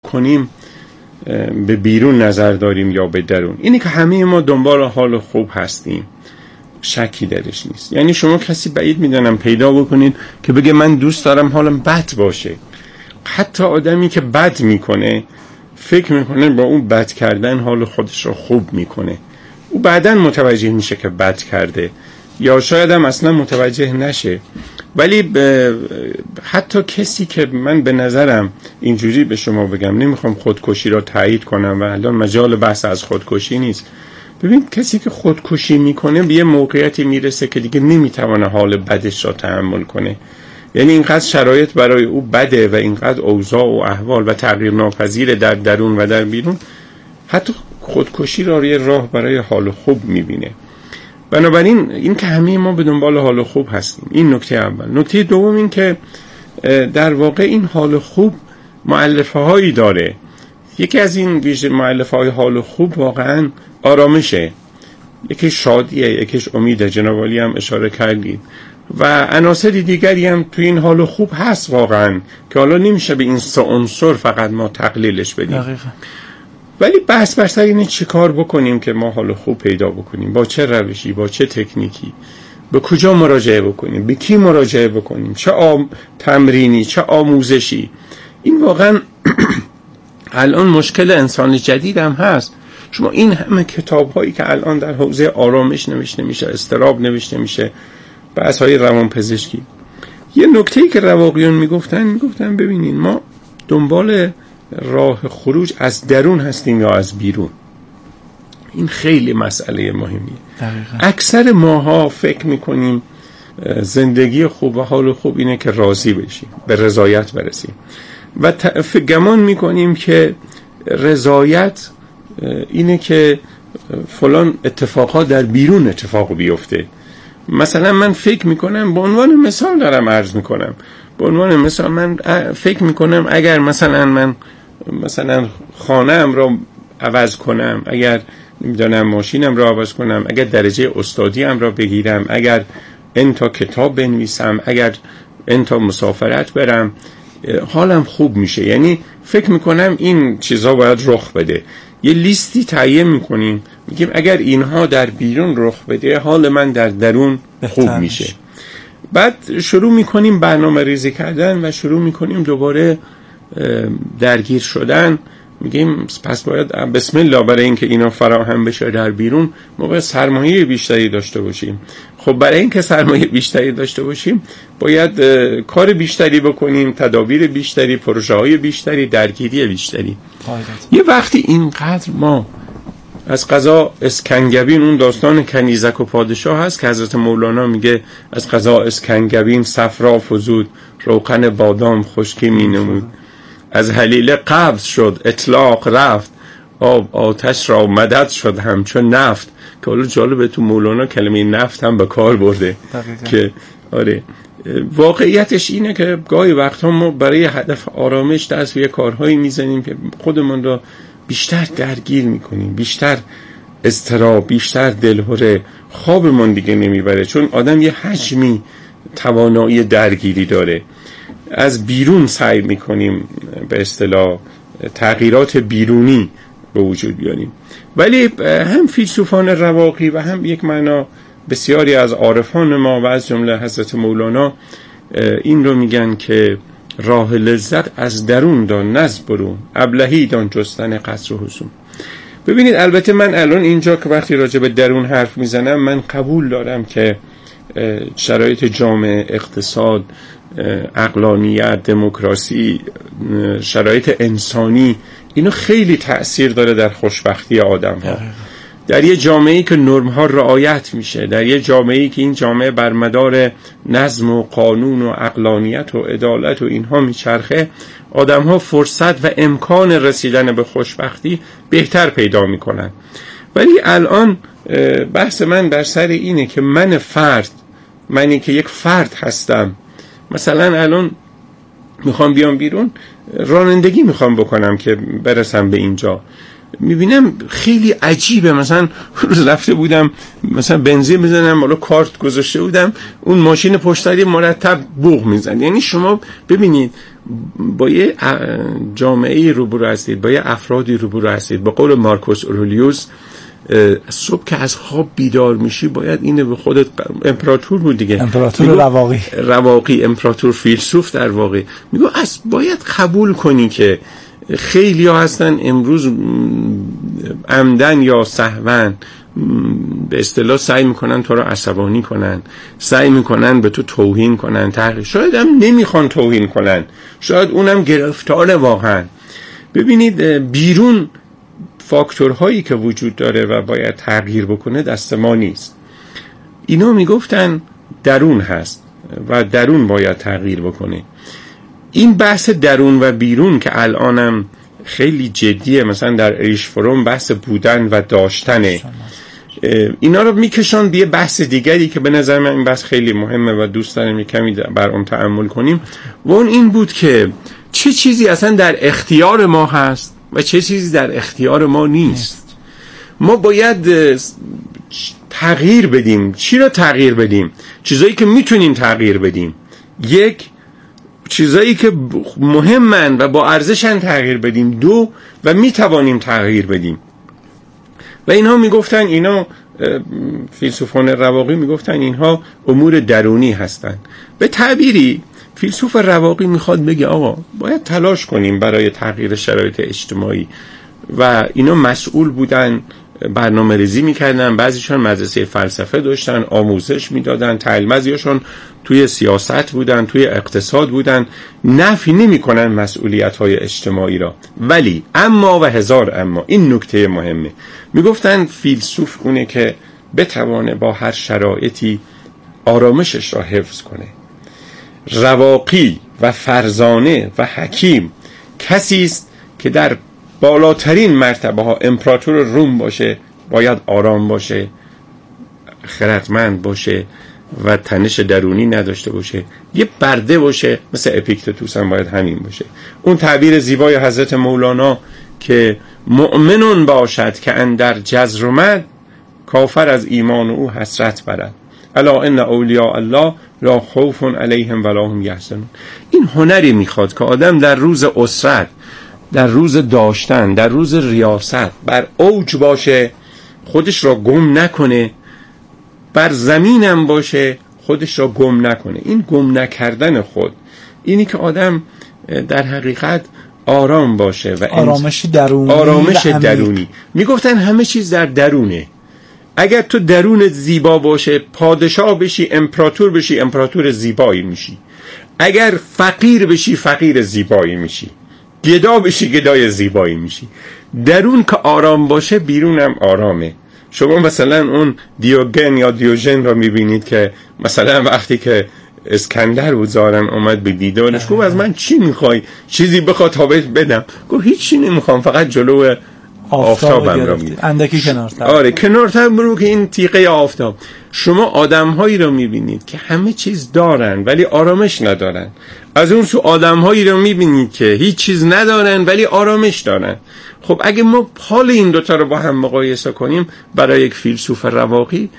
کنیم به بیرون نظر داریم یا به درون. اینه که همه ما دنبال حال خوب هستیم، شکی درش نیست. یعنی شما کسی بعید میدونم پیدا بکنید که بگه من دوست دارم حالم بد باشه. حتی آدمی که بد میکنه فکر میکنه با اون بد کردن حال خودش رو خوب میکنه. او بعداً متوجه میشه که بد کرده، یا شاید هم اصلا متوجه نشه. ولی حتی کسی که من به نظرم اینجوری به شما بگم، نمیخوام خودکشی را تایید کنم و الان مجال بحث از خودکشی نیست. ببین کسی که خودکشی میکنه به یه موقعیتی میرسه که دیگه نمیتونه حال بدش را تحمل کنه. یعنی اینقدر شرایط برای او بده و اینقدر اوضاع و احوال و تغییر ناپذیر در درون و در بیرون، حتی خودکشی را یه راه برای حال خوب میبینه. بنابراین این که همه ما به دنبال حال خوب هستیم، این نکته اول. نکته دوم این که در واقع این حال خوب مؤلفه هایی داره. یکی از این ویژه مؤلفه های حال خوب واقعا آرامشه، یکی شادیه، یکیش امیده، جناب عالی هم اشاره کردید، و عناصر دیگری هم تو این حال خوب هست واقعا که حالا نمیشه به این سه عنصر فقط ما تقلیلش بدیم. دقیقا. ولی بحث بر سر اینه چه کار بکنیم که ما حال خوب پیدا بکنیم، با چه روشی، با چه تکنیکی، به کجا مراجعه بکنیم، به کی مراجعه بکنیم، چه تمرینی، چه آموزشی. این واقعا الان مشکل انسان جدید هم هست. شما این همه کتاب هایی که الان در حوزه آرامش نوشته میشه، اضطراب نوشته میشه، بحث های روانپزشکی، یه نکته‌ای که رواقیون میگفتن ببینین ما دنبال راه خروج از درون هستیم یا از بیرون. این خیلی مسئله مهمیه. دقیقا. اکثر ماها فکر میکنیم زندگی خوب و حال خوب اینه که راضی بشیم، به رضایت برسیم، و گمان میکنیم که رضایت اینه که فلان اتفاقات در بیرون اتفاق بیفته. مثلا من فکر میکنم، به عنوان مثال دارم عرض میکنم، به عنوان مثال من فکر میکنم اگر من خانه‌ام را عوض کنم، اگر نمیدونم ماشینم را عوض کنم، اگر درجه استادیم را بگیرم، اگر انتا کتاب بنویسم، اگر انتا مسافرت برم، حالم خوب میشه. یعنی فکر میکنم این چیزا باید رخ بده. یه لیستی تعیین میکنیم، میگیم اگر اینها در بیرون رخ بده حال من در درون خوب میشه. بعد شروع میکنیم برنامه ریزی کردن و شروع میکنیم دوباره درگیر شدن. میگیم پس باید بسم الله برای اینکه اینا فراهم بشه در بیرون ما باید سرمایه بیشتری داشته باشیم. خب برای اینکه سرمایه بیشتری داشته باشیم باید کار بیشتری بکنیم، تدابیر بیشتری، پروژه‌های بیشتری، درگیری بیشتری. یه وقتی اینقدر ما از قضا اسکنگبین، اون داستان کنیزک و پادشاه هست که حضرت مولانا میگه از قضا اسکنگبین صفرا فزود، روغن بادام خشکی می نمود، از حلیله قبض شد اطلاق رفت، آب آتش را مدد شد همچون نفت. که حالا جالبه تو مولانا کلمه نفت هم به کار برده که آره واقعیتش اینه که گاهی وقتا ما برای هدف آرامش دست به کارهایی میزنیم که خودمون را بیشتر درگیر میکنیم، بیشتر اضطراب، بیشتر دلهره، خوابمون دیگه نمیبره، چون آدم یه حجمی توانایی درگیری داره. از بیرون سعی میکنیم به اصطلاح تغییرات بیرونی به وجود بیاریم. ولی هم فیلسوفان رواقی و هم یک معنا بسیاری از عارفان ما و از جمله حضرت مولانا این رو میگن که راه لذت از درون دان نز برون، ابلهی دان جستن قصر و حصون. ببینید البته من الان اینجا که وقتی راجع به درون حرف میزنم من قبول دارم که شرایط جامعه، اقتصاد، عقلانیت، دموکراسی، شرایط انسانی، اینو خیلی تأثیر داره در خوشبختی آدم ها. در یه جامعه‌ای که نرم‌ها رعایت میشه، در یه جامعه‌ای که این جامعه بر مدار نظم و قانون و عقلانیت و عدالت و اینها میچرخه، آدم‌ها فرصت و امکان رسیدن به خوشبختی بهتر پیدا میکنن. ولی الان بحث من در سر اینه که منی که یک فرد هستم، مثلا الان میخوام بیام بیرون رانندگی میخوام بکنم که برسم به اینجا، میبینم خیلی عجیبه. مثلا روز رفته بودم مثلا بنزین بزنم، بالا کارت گذاشته بودم، اون ماشین پشتری مرتب بوق میزنه. یعنی شما ببینید با یه جامعه روبرو هستید، با یه افرادی روبرو هستید. به قول مارکوس اورلیوس صبح که از خواب بیدار میشی باید اینو به خودت، امپراتور بود دیگه، امپراتور رواقی، امپراتور فیلسوف در واقع، میگو باید قبول کنی که خیلی ها هستن امروز عمدن یا سهوا به اصطلاح سعی میکنن تو رو عصبانی کنن، سعی میکنن به تو توهین کنن، شاید هم نمیخوان توهین کنن، شاید اونم گرفتار واقعا. ببینید بیرون فاکتورهایی که وجود داره و باید تغییر بکنه دست ما نیست. اینا میگفتن درون هست و درون باید تغییر بکنه. این بحث درون و بیرون که الانم خیلی جدیه، مثلا در اریش فروم بحث بودن و داشتنه، اینا رو میکشن یه بحث دیگری که به نظر من این بحث خیلی مهمه و دوست دارم یک کمی بر اون تأمل کنیم. و اون این بود که چه چیزی اصلا در اختیار ما هست و چه چیزی در اختیار ما نیست. ما باید تغییر بدیم. چی رو تغییر بدیم؟ چیزایی که میتونیم تغییر بدیم. یک، چیزایی که مهمن و با ارزشن تغییر بدیم. دو، و میتوانیم تغییر بدیم. و اینها میگفتن، اینا فیلسوفان رواقی میگفتن اینها امور درونی هستن. به تعبیری فیلسوف رواقی میخواد بگه آقا باید تلاش کنیم برای تغییر شرایط اجتماعی. و اینا مسئول بودن، برنامه ریزی میکردن، بعضیشان مدرسه فلسفه داشتن، آموزش میدادن، بعضیشان توی سیاست بودن، توی اقتصاد بودن. نفی نمیکنن مسئولیت های اجتماعی را، ولی اما و هزار اما، این نکته مهمه، میگفتن فیلسوف اونه که بتوانه با هر شرایطی آرامشش را حفظ کنه. رواقی و فرزانه و حکیم کسی است که در بالاترین مرتبه ها، امپراتور روم باشه باید آرام باشه، خردمند باشه و تنش درونی نداشته باشه، یه برده باشه، مثل اپیکتتوس هم باید همین باشه. اون تعبیر زیبای حضرت مولانا که مؤمنون باشد که اندر جزر اومد، کافر از ایمان او حسرت برد. الا ان اولیاء الله لا خوف علیهم ولا هم یحزنون. این هنری میخواد که آدم در روز اسرت، در روز داشتن، در روز ریاست بر اوج باشه، خودش را گم نکنه، بر زمینم باشه خودش را گم نکنه. این گم نکردن خود، اینی که آدم در حقیقت آرام باشه و آرامش درونی، آرامش درونی. میگفتن همه چیز در درونه. اگر تو درون زیبا باشه، پادشاه بشی، امپراتور بشی، امپراتور زیبایی میشی. اگر فقیر بشی، فقیر زیبایی میشی. گدا بشی، گدای زیبایی میشی. درون که آرام باشه، بیرونم آرامه. شما مثلا اون دیوگن یا دیوژن را میبینید که مثلا وقتی که اسکندر بود زارن اومد به دیدارش، گفت از من چی میخوای؟ چیزی بخواد تا بهت بدم. گفت هیچی نمیخوام، فقط جلو آفتابم را میدم. اندکی کنارتر. آره کنارتر برو که این تیغه آفتاب. شما آدم‌هایی را می‌بینید که همه چیز دارن ولی آرامش ندارن. از اون سو آدم‌هایی را می‌بینید که هیچ چیز ندارن ولی آرامش دارن. خب اگه ما حال این دوتا رو با هم مقایسه کنیم، برای یک فیلسوف رواقی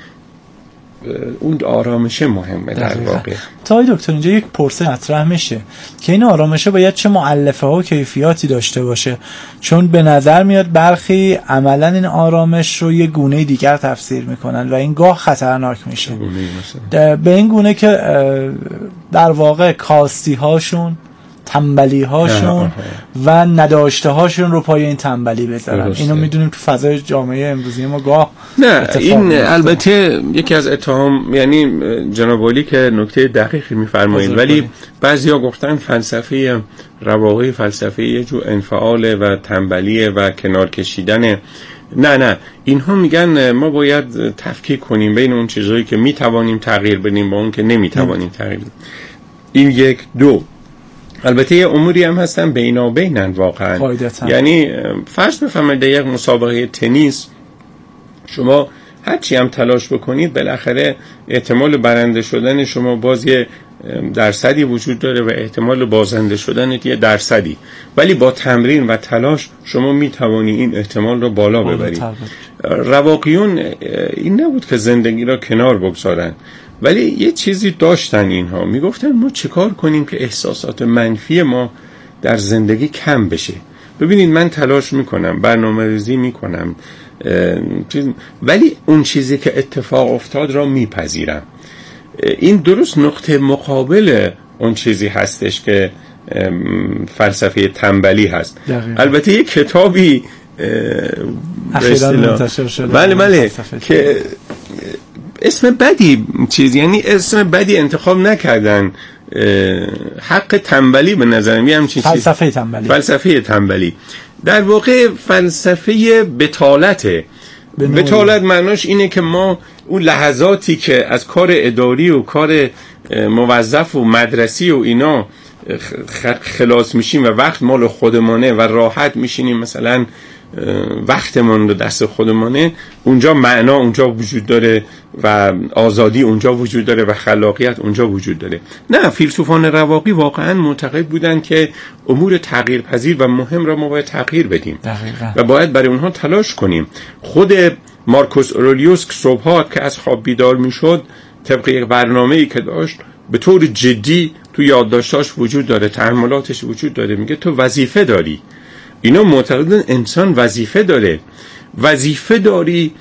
اون آرامشه مهمه در واقع. تا دکتر اینجا یک پرسه مطرح میشه که این آرامشه باید چه مؤلفه ها و کیفیاتی داشته باشه، چون به نظر میاد برخی عملا این آرامش رو یه گونه دیگر تفسیر میکنن و این گاه خطرناک میشه. به این گونه که در واقع کاستی هاشون، تنبلی هاشون و نداشته هاشون رو پای این تنبلی بذارن. اینو میدونیم تو فضای جامعه امروزی ما گاه نه این البته یکی از اتهام، یعنی جناب عالی که نکته دقیقی میفرمایید، ولی بعضیا گفتن فلسفه رواقی فلسفه یه جو انفعال و تنبلی و کنار کشیدن. نه اینها میگن ما باید تفکیک کنیم بین اون چیزایی که میتوانیم تغییر بدیم با اون که نمیتوانیم تغییر بدیم. این یک. دو، البته یه اموری هم هستن بینابینن واقعا. یعنی فرض بفرمایید یک مسابقه تنیس شما هرچی هم تلاش بکنید بالاخره احتمال برنده شدن شما باز یه درصدی وجود داره و احتمال بازنده شدن یه درصدی، ولی با تمرین و تلاش شما میتوانی این احتمال رو بالا ببرید. رواقیون این نبود که زندگی را کنار بگذارن، ولی یه چیزی داشتن اینها، میگفتن ما چیکار کنیم که احساسات منفی ما در زندگی کم بشه. ببینید من تلاش میکنم، برنامه‌ریزی میکنم، ولی اون چیزی که اتفاق افتاد را میپذیرم. این درست نقطه مقابل اون چیزی هستش که فلسفه تنبلی هست. دقیقا. البته یک کتابی اخیراً منتشر شده، بله که اسم بدی یعنی اسم بدی انتخاب نکردن، حق تنبلی به نظر میاد، فلسفه تنبلی در واقع فلسفه بتالته. بتالت معناش اینه که ما اون لحظاتی که از کار اداری و کار موظف و مدرسی و اینا خلاص میشیم و وقت مال خودمانه و راحت میشینیم، مثلا وقتمون رو دست خودمانه، اونجا معنا اونجا وجود داره و آزادی اونجا وجود داره و خلاقیت اونجا وجود داره. نه، فیلسوفان رواقی واقعا معتقد بودن که امور تغییر پذیر و مهم را ما باید تغییر بدیم. دقیقا. و باید برای اونها تلاش کنیم. خود مارکوس اورلیوس صبحات که از خواب بیدار میشد، طبق یک برنامه‌ای که داشت، به طور جدی تو یادداشتاش وجود داره، تأملاتش وجود داره، میگه تو وظیفه داری. اینا معتقدن انسان وظیفه داره، وظیفه داری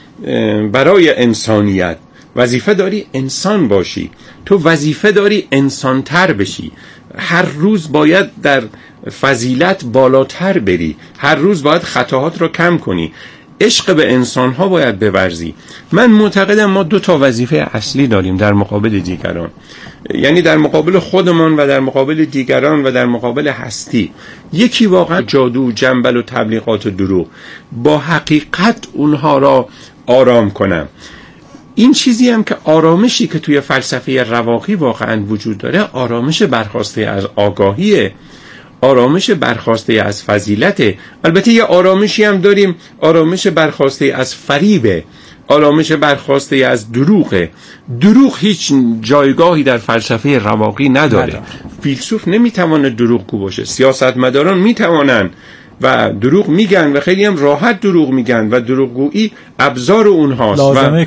برای انسانیت، وظیفه داری انسان باشی، تو وظیفه داری انسانتر بشی، هر روز باید در فضیلت بالاتر بری، هر روز باید خطاهات را کم کنی، عشق به انسانها باید بورزی. من معتقدم ما 2 تا وظیفه اصلی داریم در مقابل دیگران، یعنی در مقابل خودمان و در مقابل دیگران و در مقابل هستی. یکی واقعا جادو، جنبل و تبلیغات و دروغ، با حقیقت اونها را آرام کنم. این چیزی هم که آرامشی که توی فلسفه رواقی واقعا وجود داره، آرامش برخواسته از آگاهیه، آرامش برخواسته از فضیلته. البته یه آرامشی هم داریم، آرامش برخواسته از فریبه، آرامش برخواسته از دروغه. دروغ هیچ جایگاهی در فلسفه رواقی نداره. فیلسوف نمیتونه دروغگو باشه، سیاستمداران میتونن و دروغ میگن و خیلی هم راحت دروغ میگن و دروغگویی ابزار اونهاست،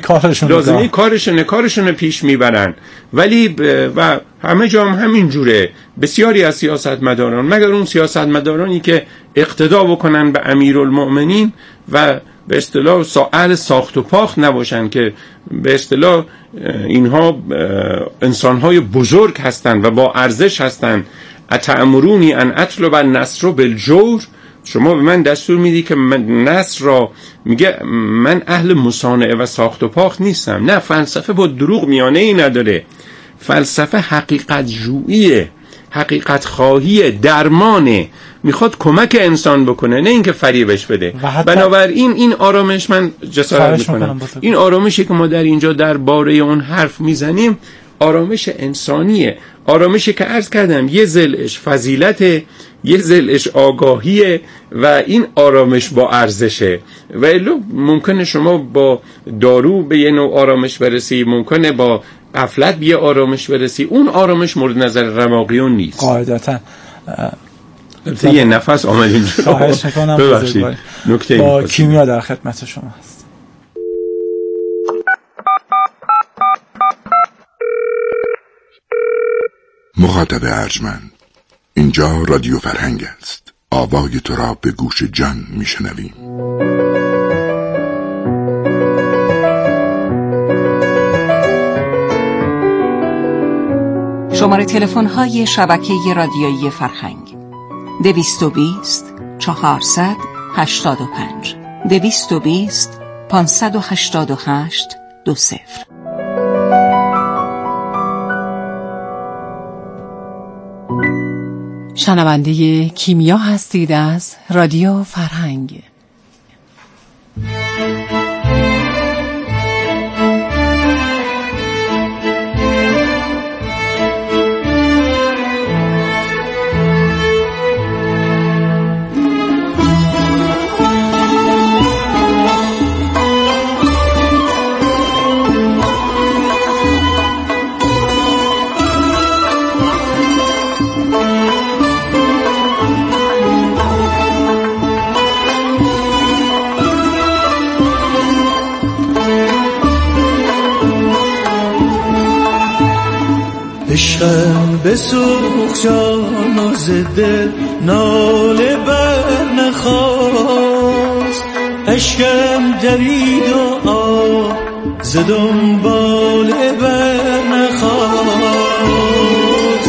لازمه کارشون پیش میبرن. ولی و همه جا هم همین جوره. بسیاری از سیاستمداران، مگر اون سیاستمدارانی که اقتدا بکنن به امیرالمؤمنین و به اصطلاح اهل ساخت و پاخت نباشن، که به اصطلاح اینها انسانهای بزرگ هستن و با ارزش هستن، اتأمرونی ان اطلب النصر بالجور، شما به من دستور میدی که من نصر را، میگه من اهل مصانعه و ساخت و پاخت نیستم. نه، فلسفه با دروغ میانه ای نداره. فلسفه حقیقت جوییه، حقیقت خواهیه، درمانه، میخواد کمک انسان بکنه، نه اینکه فریبش بده. بنابراین این آرامش، من جسارت میکنم، این آرامشی که ما در اینجا در باره اون حرف میزنیم آرامش انسانیه، آرامشی که عرض کردم یه ضلعش فضیلته، یه ضلعش آگاهیه و این آرامش با ارزشه. و الا ممکنه شما با دارو به یه نوع آرامش برسی، ممکنه با غفلت به آرامش برسی، اون آرامش مورد نظر رواقیون نیست. قاعدتا یه نفس آمد اینجا. خواهش میکنم، ببخشید. نکته با کیمیا در خدمت شما هست. مخاطب ارجمند، اینجا رادیو فرهنگ است. آوای تو را به گوش جان میشنویم. شماره تلفن های شبکه رادیویی فرهنگ 220 400 85 220 588 20. شنونده کیمیا هستید از رادیو فرهنگ. عشقم بسوخ جان و زده ناله بر نخواست، عشقم درید و آب ز دنبال بر نخواست.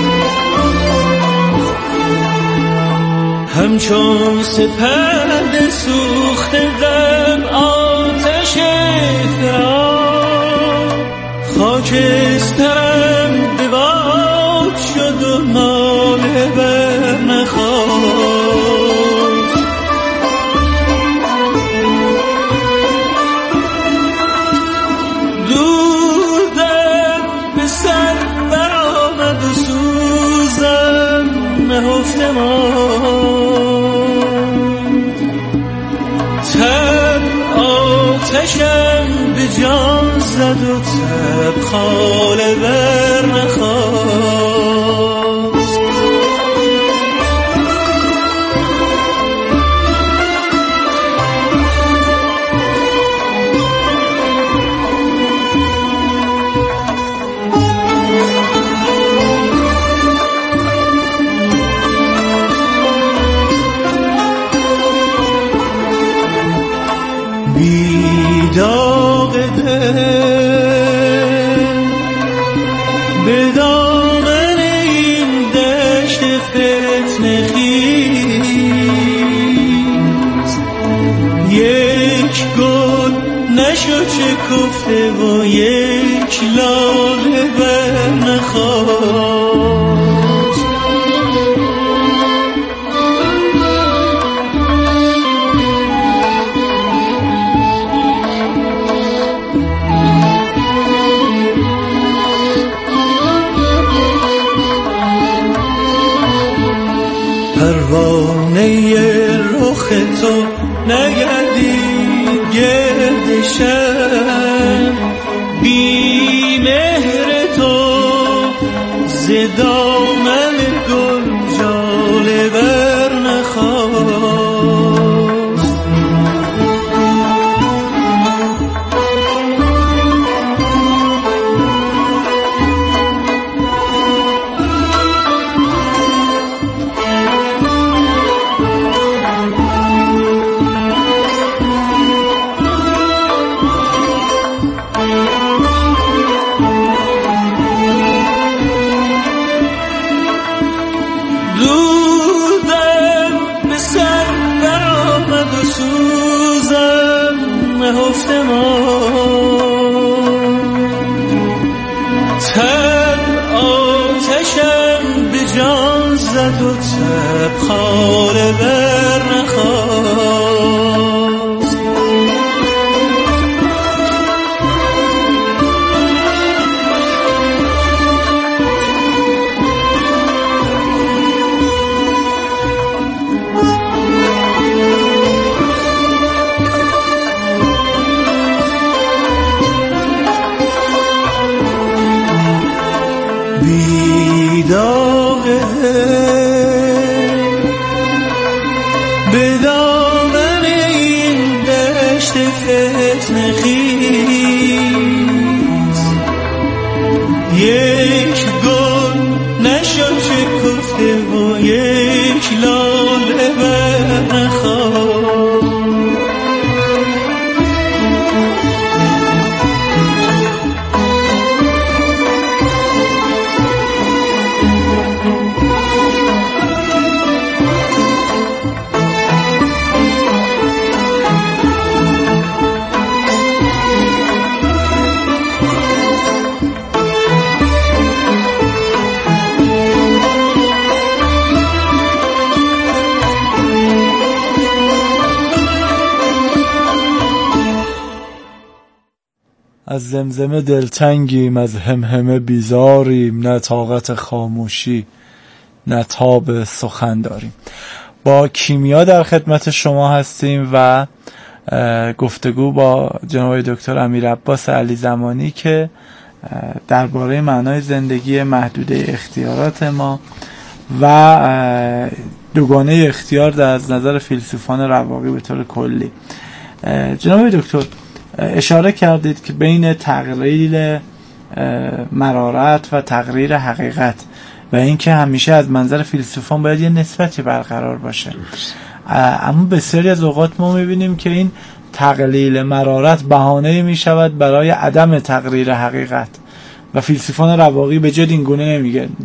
همچون سپند سوخت غم آتش افترا، خاکسترم به باد شد و ناله بر نخواست. دودم به سر برآمد و سوزم نهفته ماند، تب آتشم به جان زد و تب خاله بر نخواست. بیداغ دل به دامن این دشت فتنه خیز، یک گل نشد شکفته و یک لاله بر نخواست. پروانه رخ تو نگردید گرد شب، بی مهر تو ز دامن گل ژاله بر نخواست. نهفته ماند، تب آتشم به جان زد و تب خاله بر نخواست. بیداغ به دامن این دشت فتنه خیز، یک گل نشد شکفته و یک لاله بر نخواست. از زمزمه دلتنگیم، از همهمه بیزاریم، نه طاقت خاموشی نه تاب سخن داریم. با کیمیا در خدمت شما هستیم و گفتگو با جناب دکتر امیرعباس علی زمانی که درباره معنای زندگی محدوده اختیارات ما و دوگانه اختیار از نظر فیلسوفان رواقی به طور کلی. جناب دکتر اشاره کردید که بین تقلیل مرارت و تقریر حقیقت و اینکه همیشه از منظر فیلسوفان باید یه نسبتی برقرار باشه. اما بسیاری از اوقات ما میبینیم که این تقلیل مرارت بهانه میشود برای عدم تقریر حقیقت و فیلسوفان رواقی به جد این گونه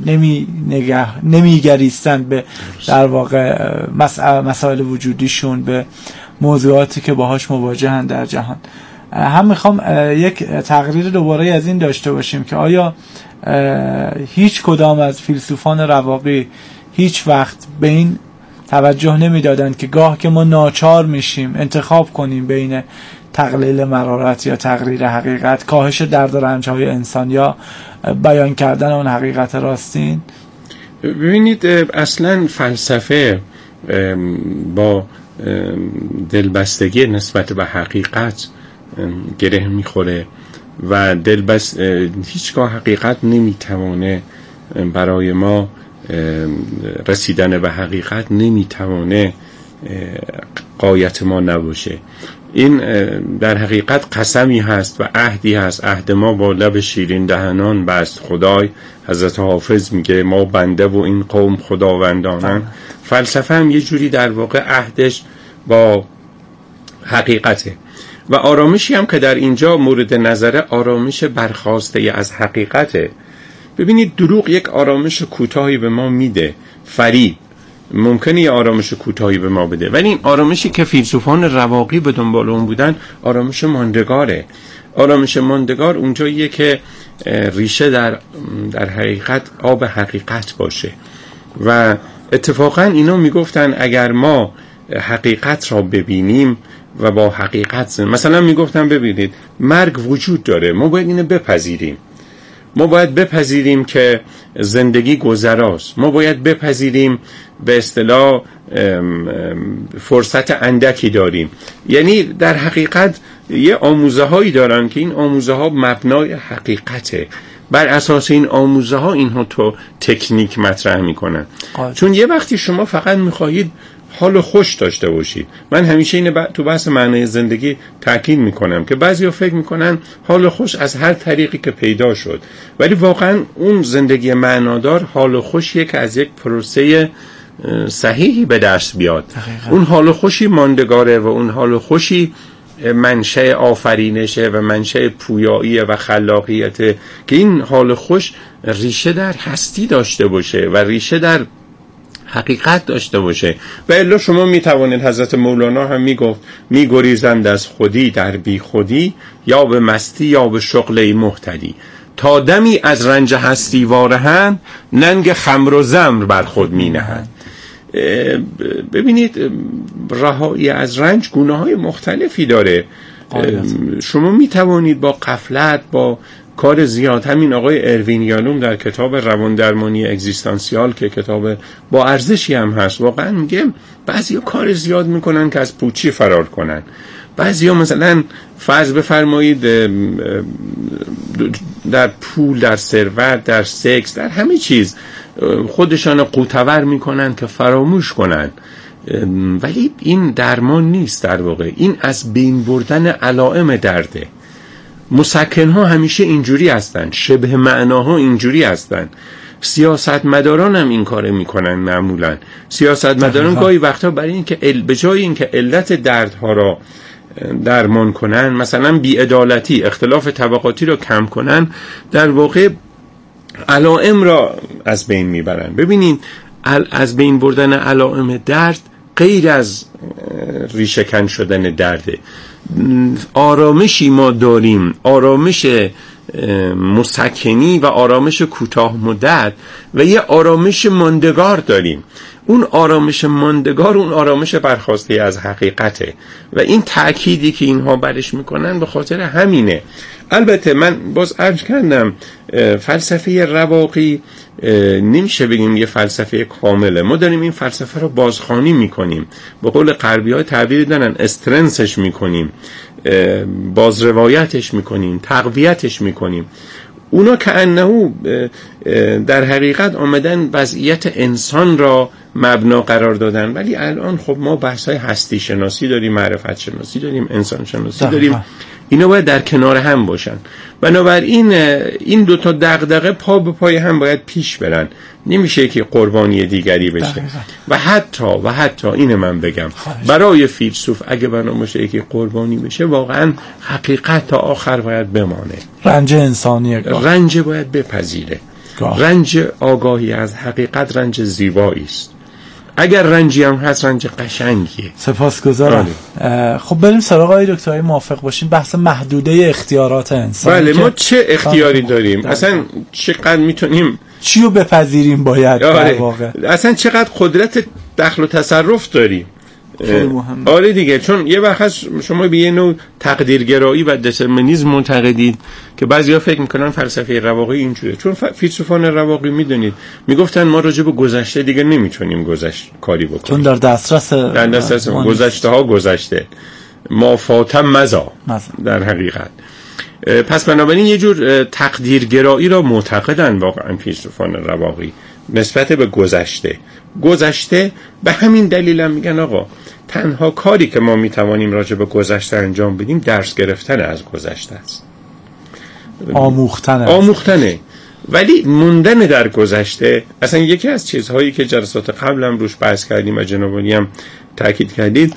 نمیگریستند به در واقع مسائل وجودیشون، به موضوعاتی که باهاش مواجهن در جهان. هم میخوام یک تقریر دوباره از این داشته باشیم که آیا هیچ کدام از فیلسوفان رواقی هیچ وقت به این توجه نمیدادند که گاه که ما ناچار میشیم انتخاب کنیم بین تقلیل مرارت یا تقریر حقیقت، کاهش درد و رنج‌های انسان یا بیان کردن اون حقیقت راستین؟ ببینید اصلا فلسفه با دلبستگی نسبت به حقیقت گره میخوره و هیچگاه حقیقت نمیتوانه برای ما رسیدن به حقیقت نمیتوانه غایت ما نباشه. این در حقیقت قسمی هست و عهدی هست. عهد ما با لب شیرین دهنان بست خدای. حضرت حافظ میگه ما بنده و این قوم خداوندانن. فلسفه هم یه جوری در واقع عهدش با حقیقته و آرامشی هم که در اینجا مورد نظره آرامش برخاسته از حقیقته. ببینید دروغ یک آرامش کوتاهی به ما میده، فریب ممکنه یه آرامش کوتاهی به ما بده، ولی این آرامشی که فیلسوفان رواقی به دنبال اون بودن آرامش ماندگاره. آرامش ماندگار اونجاییه که ریشه در حقیقت آب حقیقت باشه و اتفاقا اینا میگفتن اگر ما حقیقت را ببینیم و با حقیقت مثلا میگفتن ببینید مرگ وجود داره، ما باید اینو بپذیریم. ما باید بپذیریم که زندگی گذراست. ما باید بپذیریم به اصطلاح فرصت اندکی داریم. یعنی در حقیقت یه آموزه هایی دارن که این آموزه ها مبنای حقیقته. بر اساس این آموزه ها اینها تو تکنیک مطرح میکنن. چون یه وقتی شما فقط میخواهید حال خوش داشته باشید. من همیشه اینو تو بحث معنای زندگی تاکید میکنم که بعضیا فکر میکنن حال خوش از هر طریقی که پیدا شد، ولی واقعا اون زندگی معنادار حال خوشیه که از یک پروسه صحیحی به دست بیاد. اون حال خوشی ماندگاره و اون حال خوشی منشأ آفرینشه و منشأ پویایی و خلاقیته که این حال خوش ریشه در هستی داشته باشه و ریشه در حقیقت داشته باشه. و الا شما میتوانید، حضرت مولانا هم میگفت میگریزند از خودی در بی خودی، یا به مستی یا به شغل محتدی، تا دمی از رنج هستی وارهند، ننگ خمر و زمر بر خود می نهند. ببینید رهایی از رنج گونه های مختلفی داره. شما میتوانید با غفلت، با کار زیاد، همین آقای اروین یالوم در کتاب روان درمانی اگزیستانسیال که کتاب با ارزشی هم هست، واقعا میگه بعضیا کار زیاد میکنن که از پوچی فرار کنن. بعضیا مثلا فرض بفرمایید در پول، در ثروت، در سکس، در همه چیز خودشان قوتور میکنن که فراموش کنن، ولی این درمان نیست. در واقع این از بین بردن علائم درده. مسکن‌ها همیشه اینجوری هستن، شبه معناها اینجوری هستن. سیاستمداران هم این کار میکنن معمولا. سیاستمداران گاهی وقتا برای اینکه به جای اینکه علت دردها را درمان کنن، مثلا بی‌عدالتی، اختلاف طبقاتی را کم کنن، در واقع علائم را از بین میبرن. ببینین از بین بردن علائم درد غیر از ریشه‌کن شدن درده. آرامشی ما داریم، آرامش مسکنی و آرامش کوتاه مدت و یه آرامش ماندگار داریم. اون آرامش ماندگار اون آرامش برخاسته از حقیقته و این تأکیدی که اینها برش میکنن به خاطر همینه. البته من باز عرض کردم فلسفه رواقی نمیشه بگیم یه فلسفه کامله. ما داریم این فلسفه رو بازخوانی میکنیم، به قول غربی ها تعبیر دارن استرنسش میکنیم، باز روایتش میکنیم، تقویتش میکنیم. اونا که انهو در حقیقت آمدن وضعیت انسان را مبنا قرار دادن. ولی الان خب ما بحث‌های هستی شناسی داریم، معرفت شناسی داریم، انسان شناسی داریم، اینا باید در کنار هم باشن. بنابراین این دو تا دغدغه پا به پای هم باید پیش برن، نمیشه که قربانی دیگری بشه. و حتی اینو من بگم برای فیلسوف اگه بنا باشه که قربانی بشه، واقعا حقیقت تا آخر باید بمانه. رنج انسانیه، رنج باید بپذیره. رنج آگاهی از حقیقت رنج زیبایی است. اگر رنجی هم هست رنج قشنگیه. سپاسگزارم. خب بریم سراغ آقای دکتر، موافق باشین بحث محدوده اختیارات انسان. بله، ما چه اختیاری داریم؟ اصلا چقدر میتونیم چیو بپذیریم باید در واقع؟ اصلا چقدر قدرت دخل و تصرف داریم؟ آره دیگه، چون یه وقت شما به یه نوع تقدیرگرایی و دترمینیسم معتقدید که بعضیا فکر میکنن فلسفه رواقی اینجوره. چون فیلسوفان رواقی میدونید میگفتن ما راجع به گذشته دیگه نمیتونیم کاری بکنیم، چون در دسترس گذشته ها گذشته، ما فاتم مزا در حقیقت. پس بنابراین یه جور تقدیرگرایی را معتقدن واقعا فیلسوفان رواقی نسبت به گذشته. به همین دلیل هم میگن آقا تنها کاری که ما میتوانیم راجع به گذشته انجام بدیم درس گرفتن از گذشته است، آموختنه. ولی موندن در گذشته اصلا یکی از چیزهایی که جلسات قبل هم روش بحث کردیم و جناب عالی هم تاکید کردید،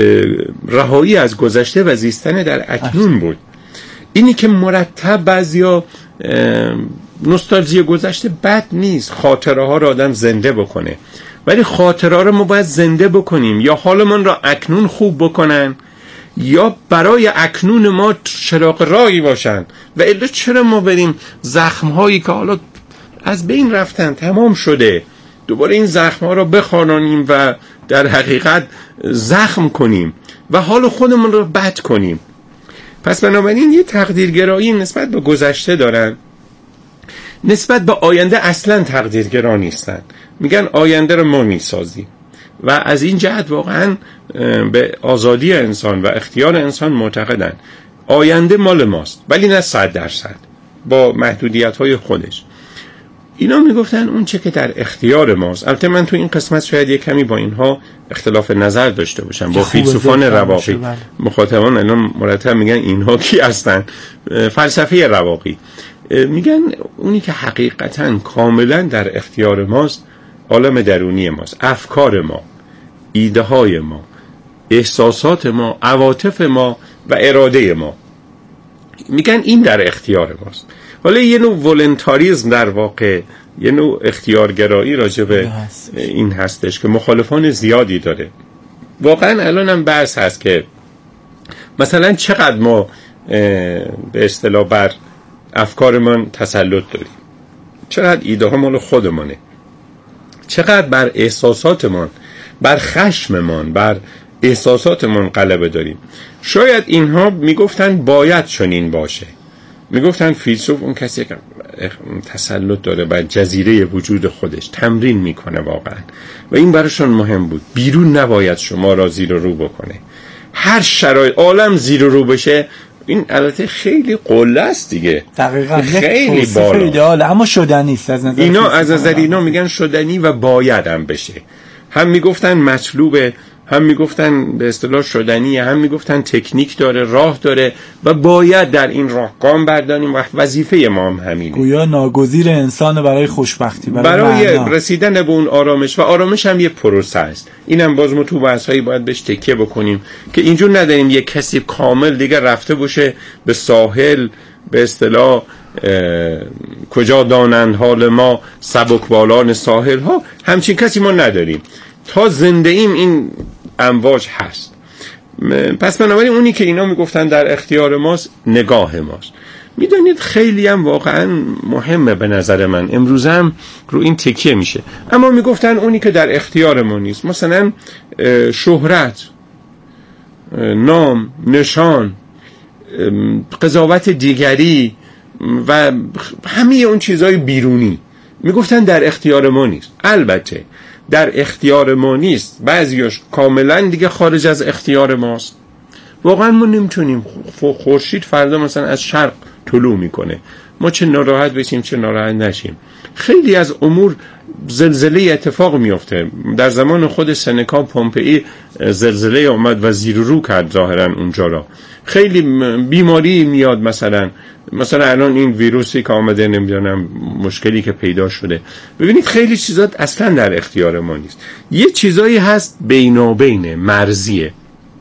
رهایی از گذشته و زیستن در اکنون بود. اینی که مرتب بعضیا نوستالژی گذشته بد نیست، خاطره ها رو آدم زنده بکنه، ولی خاطره ها رو ما باید زنده بکنیم، یا حالمون را اکنون خوب بکنن یا برای اکنون ما چراغ راهی باشن. و الا چرا ما بریم زخم هایی که حالا از بین رفتن تمام شده دوباره این زخم ها رو بخوانیم و در حقیقت زخم کنیم و حال خودمون رو بد کنیم؟ پس بنابراین یه تقدیرگرایی نسبت به گذشته دارن، نسبت به آینده اصلا تقدیرگرا نیستن. میگن آینده رو ما میسازیم و از این جهت واقعا به آزادی انسان و اختیار انسان معتقدن. آینده مال ماست ولی نه 100%، با محدودیت‌های خودش. اینا میگفتن اون چه که در اختیار ماست. البته من تو این قسمت شاید یک کمی با اینها اختلاف نظر داشته باشم، با فیلسوفان رواقی. مخاطبان الان مرتب میگن اینها کی هستن؟ فلسفه رواقی میگن اونی که حقیقتا کاملا در اختیار ماست عالم درونی ماست، افکار ما، ایده های ما، احساسات ما، عواطف ما و اراده ما. میگن این در اختیار ماست. حالا یه نوع ولنتاریزم در واقع، یه نوع اختیارگرایی راجع به این هستش که مخالفان زیادی داره. واقعا الان هم بحث هست که مثلا چقدر ما به اصطلاح بر افکارمان تسلط داریم، چقدر ایده ها مال خودمانه، چقدر بر احساساتمان، بر خشممان، بر احساساتمان غلبه داریم. شاید اینها میگفتن باید چنین باشه. میگفتن فیلسوف اون کسی که تسلط داره بر جزیره وجود خودش، تمرین میکنه واقعا و این براشون مهم بود. بیرون نباید شما را زیر و رو بکنه، هر شرایط عالم زیر و رو بشه. این البته خیلی قله است دیگه، دقیقاً خیلی بالا، اما شدنی است. از نظر اینا از نظر اینا میگن شدنی و باید هم بشه. هم میگفتن مطلوبه، هم میگفتن به اصطلاح شدنی، هم میگفتن تکنیک داره، راه داره و باید در این راه گام برداریم و وظیفه ما هم همینه. گویا ناگزیر انسان برای خوشبختی، برای رسیدن به اون آرامش. و آرامش هم یه پروسه است. اینم باز ما تو بحث‌هایی باید بهش تکیه بکنیم که اینجور نداریم یک کسی کامل دیگه رفته باشه به ساحل، به اصطلاح کجا دانند حال ما سبکبالان ساحل ها، همچین کسی ما نداریم. تا زنده ایم این امواج هست. پس بنابراین اونی که اینا میگفتن در اختیار ماست نگاه ماست. میدونید خیلی هم واقعا مهمه به نظر من، امروز هم رو این تکیه میشه. اما میگفتن اونی که در اختیار ما نیست، مثلا شهرت، نام، نشان، قضاوت دیگری و همه اون چیزهای بیرونی، میگفتن در اختیار ما نیست. البته در اختیار ما نیست، بعضیاش کاملا دیگه خارج از اختیار ماست. واقعا ما نمیتونیم. خورشید فردا مثلا از شرق طلوع میکنه. ما چه ناراحت بشیم چه ناراحت نشیم. خیلی از امور زلزله اتفاق میفته. در زمان خود سنکا پومپئی زلزله اومد و زیر رو کرد ظاهرا اونجا را. خیلی بیماری میاد، مثلا الان این ویروسی که آمده، نمیدونم مشکلی که پیدا شده. ببینید خیلی چیزات اصلا در اختیار ما نیست. یه چیزایی هست بینابین، مرزیه.